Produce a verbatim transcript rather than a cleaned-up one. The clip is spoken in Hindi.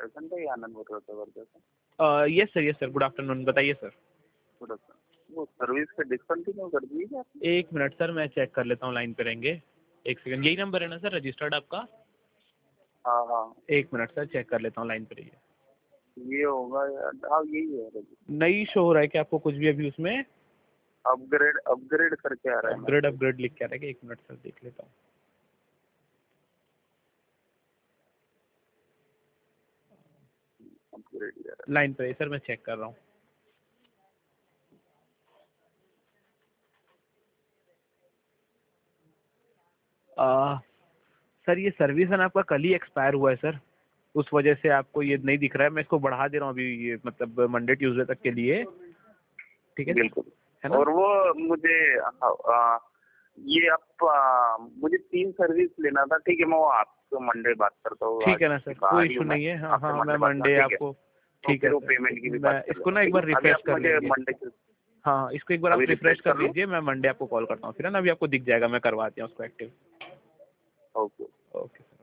प्रेजेंट है, आनंद बोल रहा था वर्धा से। Yes sir, yes sir, good afternoon, बताइए सर। Good afternoon. वो सर्विस पे डिसकंटिन्यू कर दी क्या आपने? एक मिनट सर, मैं चेक कर लेता हूँ, लाइन पे रहेंगे एक सेकंड। यही नंबर है ना सर रजिस्टर्ड आपका? हाँ हाँ, एक मिनट सर, चेक कर लेता हूँ, लाइन पे रहिए। ये होगा यार, हाँ यही है। नहीं शो हो रहा है क्या आपको कुछ भी अभी उसमें? अपग्रेड अपग्रेड करके आ रहा है अपग्रेड मैसेज। अपग्रेड लिख के आ रहा है क्या? एक मिनट सर, देख लेता हूँ। अपग्रेड यार। लाइन पे सर, मैं चेक कर रहा हूँ। आ, सर ये सर्विस है ना आपका कल ही एक्सपायर हुआ है सर, उस वजह से आपको ये नहीं दिख रहा है। मैं इसको बढ़ा दे रहा हूँ अभी, ये मतलब मंडे ट्यूसडे तक के लिए, ठीक है सर? बिल्कुल। है ना? और वो मुझे आ, ये आप आ, मुझे तीन सर्विस लेना था, ठीक है? मैं वो आपको मंडे बात करता हूँ, ठीक आज है ना सर, बाहर कोई ही इशू हूँ मैं। नहीं है। हाँ आपसे हाँ, मैं मंडे बात, हाँ मंडे ठीक है। आपको, तो ठीक है फिर वो सर, पेमेंट की भी मैं बात कर इसको लेना, ना एक ठीक है? बार अभी रिफ्रेश आप कर मुझे लेंगे। मंडे के, हाँ, इसको एक बार आप अभी रिफ्रेश रिफ्रेश कर कर लो। लीजिए, मैं मंडे आपको कॉल करता हूँ फिर, है ना? अभी आपको दिख जाएगा, मैं करवाते हैं उसको एक्टिव। ओके। ओके।